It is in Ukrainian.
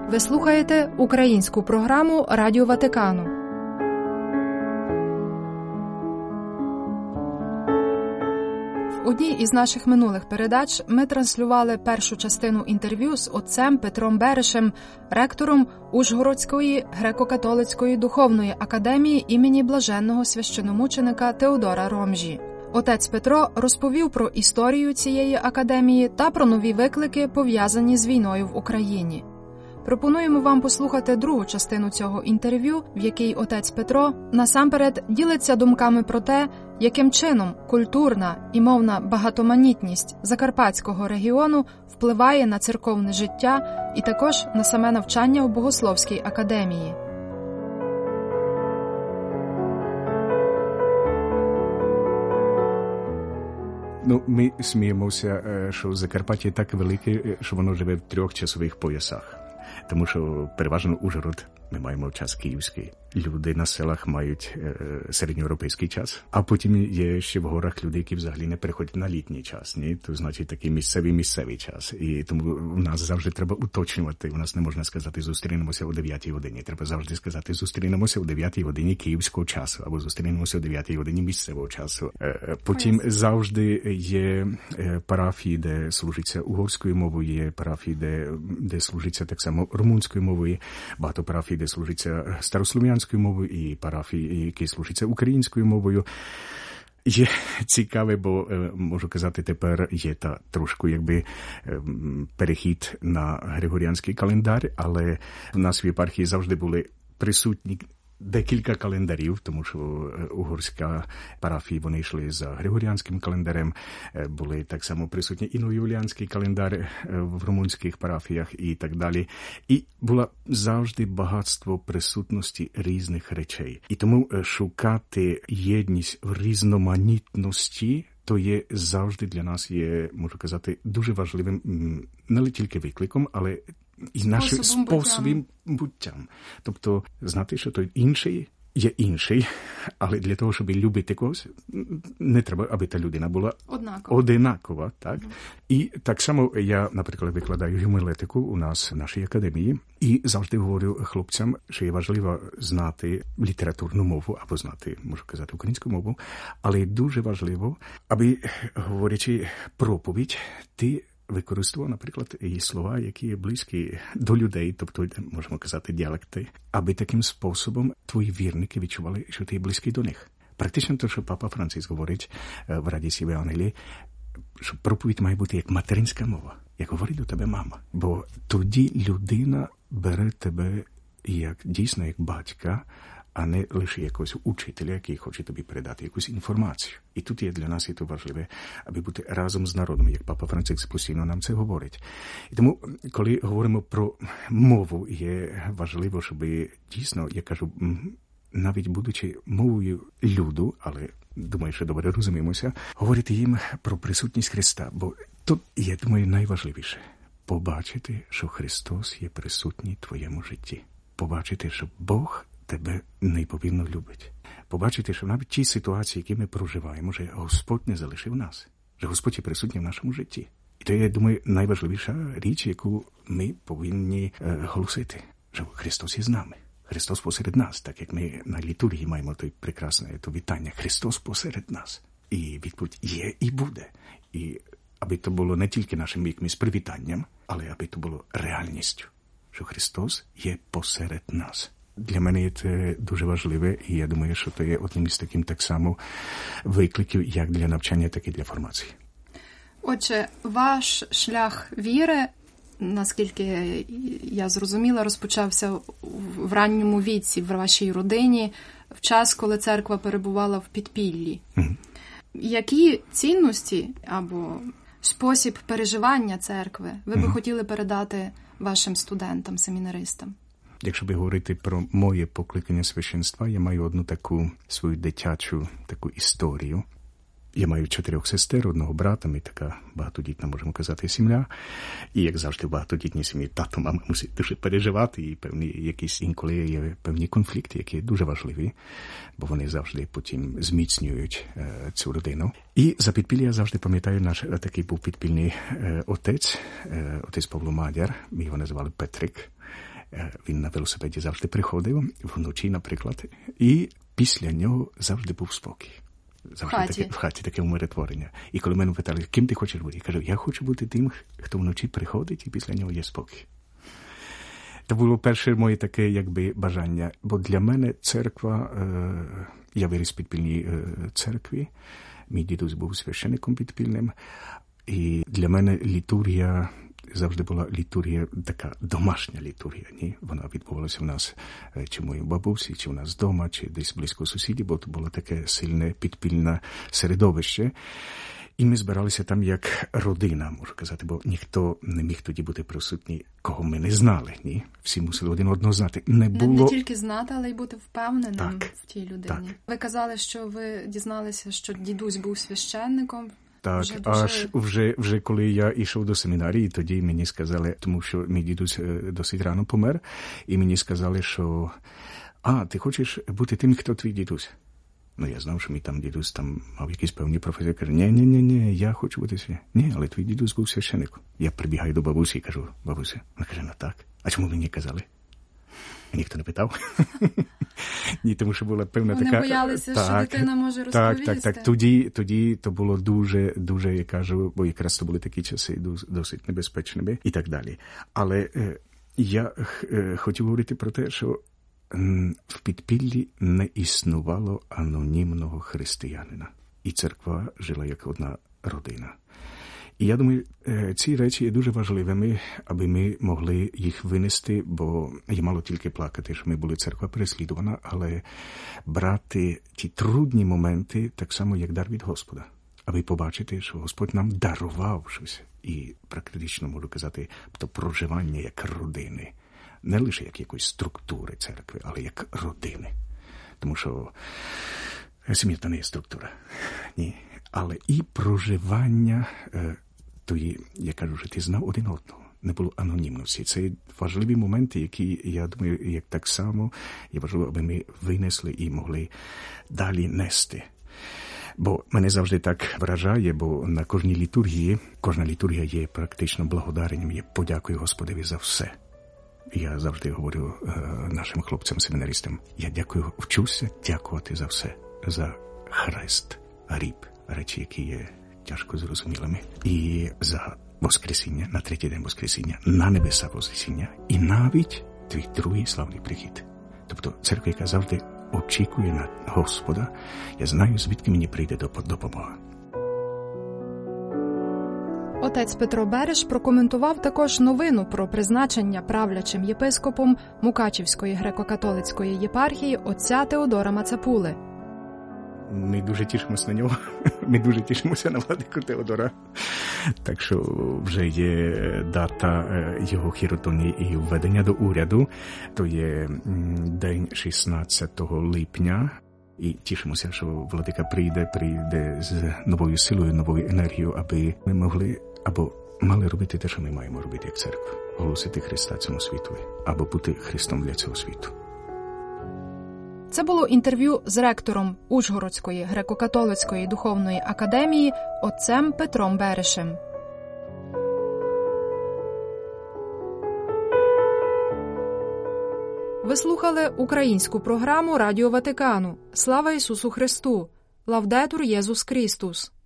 Ви слухаєте українську програму Радіо Ватикану. В одній із наших минулих передач ми транслювали першу частину інтерв'ю з отцем Петром Берешем, ректором Ужгородської греко-католицької духовної академії імені блаженного священомученика Теодора Ромжі. Отець Петро розповів про історію цієї академії та про нові виклики, пов'язані з війною в Україні. Пропонуємо вам послухати другу частину цього інтерв'ю, в якій отець Петро насамперед ділиться думками про те, яким чином культурна і мовна багатоманітність Закарпатського регіону впливає на церковне життя і також на саме навчання у Богословській академії. Ми сміємося, що Закарпаття так велике, що воно живе в 3 часових поясах. Тому що переважно Ужгород ми маємо час київський. Люди на селах мають середньоєвропейський час, а потім є ще в горах люди, які взагалі не переходять на літній час. Ні? То значить такий місцевий час. І тому в нас завжди треба уточнювати. У нас не можна сказати «зустрінемося о 9 годині». Треба завжди сказати «зустрінемося о 9 годині київського часу» або «зустрінемося о 9 годині місцевого часу». Потім завжди є парафії, де служиться угорською мовою, є парафії, де служиться так само румунською мовою, багато парафій, де служиться старослов'янською мовою, і парафії, які служаться українською мовою. Є цікаве, бо, можу казати, тепер є трошки перехід на григоріанський календар, але в нас в єпархії завжди були присутні декілька календарів, тому що угорська парафії, вони йшли за григоріанським календарем, були так само присутні і новоюліанський календар в румунських парафіях і так далі. І було завжди багатство присутності різних речей. І тому шукати єдність в різноманітності, то є завжди для нас, можу казати, дуже важливим не тільки викликом, але і нашим способом буттям. Тобто, знати, що той інший є інший, але для того, щоб любити когось, не треба, аби та людина була одинакова. Так? І так само я, наприклад, викладаю гомілетику у нас в нашій академії, і завжди говорю хлопцям, що є важливо знати літературну мову, або знати, можу казати, українську мову, але дуже важливо, аби, говорячи проповідь, ти використовував, наприклад, і слова, які є близькі до людей, тобто, можемо казати, діалекти, аби таким способом твої вірники відчували, що ти є близький до них. Практично те, що папа Франциск говорить в Радісі Евангелії, що проповідь має бути як материнська мова, як говорить до тебе мама. Бо тоді людина бере тебе дійсно як батька, а не лише якогось учителя, який хоче тобі передати якусь інформацію. І тут є для нас і то важливе, аби бути разом з народом, як папа Франциск постійно нам це говорить. І тому, коли говоримо про мову, є важливо, щоб дійсно, я кажу, навіть будучи мовою люду, але думаю, що добре розуміємося, говорити їм про присутність Христа. Бо тут є, думаю, найважливіше – побачити, що Христос є присутній в твоєму житті. Побачити, що Бог тебе неймовірно любить. Побачити, що навіть ті ситуації, які ми проживаємо, що Господь не залишив нас, що Господь є присутній в нашому житті. І то, я думаю, найважливіша річ, яку ми повинні голосити, що Христос є з нами. Христос посеред нас, так як ми на літургії маємо той прекрасне вітання. Христос посеред нас. І відповідь є і буде. І аби то було не тільки нашим якимось привітанням, але аби то було реальністю, що Христос є посеред нас. Для мене це дуже важливе, і я думаю, що це є одним із таким так само викликів, як для навчання, так і для формації. Отже, ваш шлях віри, наскільки я зрозуміла, розпочався в ранньому віці в вашій родині, в час, коли церква перебувала в підпіллі. Які цінності або спосіб переживання церкви ви би хотіли передати вашим студентам, семінаристам? Якщо би говорити про моє покликання священства, я маю одну таку свою дитячу таку історію. Я маю 4 сестер, 1 брата, ми така багатодітна, можемо казати, сім'я. І, як завжди, в багатодітній сім'ї тато, мама мусить дуже переживати, і певні якісь інколи є певні конфлікти, які дуже важливі, бо вони завжди потім зміцнюють цю родину. І за підпілля я завжди пам'ятаю, наш такий був підпільний отець Павло Мадяр, ми його називали Петрик. Він на велосипеді завжди приходив, вночі, наприклад, і після нього завжди був спокій. Завжди в хаті таке умиротворення. І коли мене питали, ким ти хочеш бути? Я кажу, я хочу бути тим, хто вночі приходить, і після нього є спокій. Це було перше моє таке, якби, бажання. Бо для мене церква, я виріс в підпільній церкві, мій дідусь був священником підпільним, і для мене літургія завжди була літургія, така домашня літургія. Ні? Вона відбувалася в нас, чи в моїй бабусі, чи в нас вдома, чи десь близько сусідів, бо це було таке сильне підпільне середовище. І ми збиралися там як родина, можу казати, бо ніхто не міг тоді бути присутній, кого ми не знали. Ні? Всі мусили один одного знати. Не тільки знати, але й бути впевненим в тій людині. Так. Ви казали, що ви дізналися, що дідусь був священником. Так, аж вже коли я йшов до семінарії, тоді мені сказали, тому що мій дідусь досить рано помер, і мені сказали, що ти хочеш бути тим, хто твій дідусь? Ну, я знав, що мій там дідусь там мав якісь певні професії. Каже, ні, я хочу бути священником. Ні, але твій дідусь був священником. Я прибігаю до бабусі і кажу, бабуся. Вона каже, так. А чому ви не казали? І ніхто не питав. Ні, тому що була певна така... Вони боялися, що дитина може розповісти. Так. Тоді то було дуже, я кажу, бо якраз то були такі часи досить небезпечними і так далі. Але я хотів говорити про те, що в підпіллі не існувало анонімного християнина. І церква жила як одна родина. І я думаю, ці речі є дуже важливими, аби ми могли їх винести, бо є мало тільки плакати, що ми були церква переслідувана, але брати ті трудні моменти так само, як дар від Господа, аби побачити, що Господь нам дарував щось. І практично, можу казати, то проживання як родини. Не лише як якоїсь структури церкви, але як родини. Тому що сім'я – то не є структура. Ні. Але і проживання тої, я кажу, що ти знав один одного. Не було анонімності. Це важливі моменти, які, я думаю, як так само є важливо, аби ми винесли і могли далі нести. Бо мене завжди так вражає, бо на кожній літургії, кожна літургія є практично благодаренням, є подякою Господеві за все. Я завжди говорю нашим хлопцям-семінаристам, я вчуся дякувати за все. За хрест, гріб, речі, які є тяжко зрозумілими. І за Воскресіння, на третій день Воскресіння, на небеса Воскресіння. І навіть твій другий славний прихід. Тобто церква, яка завжди очікує на Господа, я знаю, звідки мені прийде допомога. Отець Петро Береш прокоментував також новину про призначення правлячим єпископом Мукачівської греко-католицької єпархії отця Теодора Мацапули. Ми дуже тішимося на нього. Ми дуже тішимося на владику Теодора. Так що вже є дата його хіротонії і введення до уряду. То є день 16 липня. І тішимося, що владика прийде з новою силою, новою енергією, аби ми могли або мали робити те, що ми маємо робити як церква. Голосити Христа цьому світу. Або бути Христом для цього світу. Це було інтерв'ю з ректором Ужгородської греко-католицької духовної академії отцем Петром Берешем. Ви слухали українську програму Радіо Ватикану. Слава Ісусу Христу! Лавдетур Єсус Христос!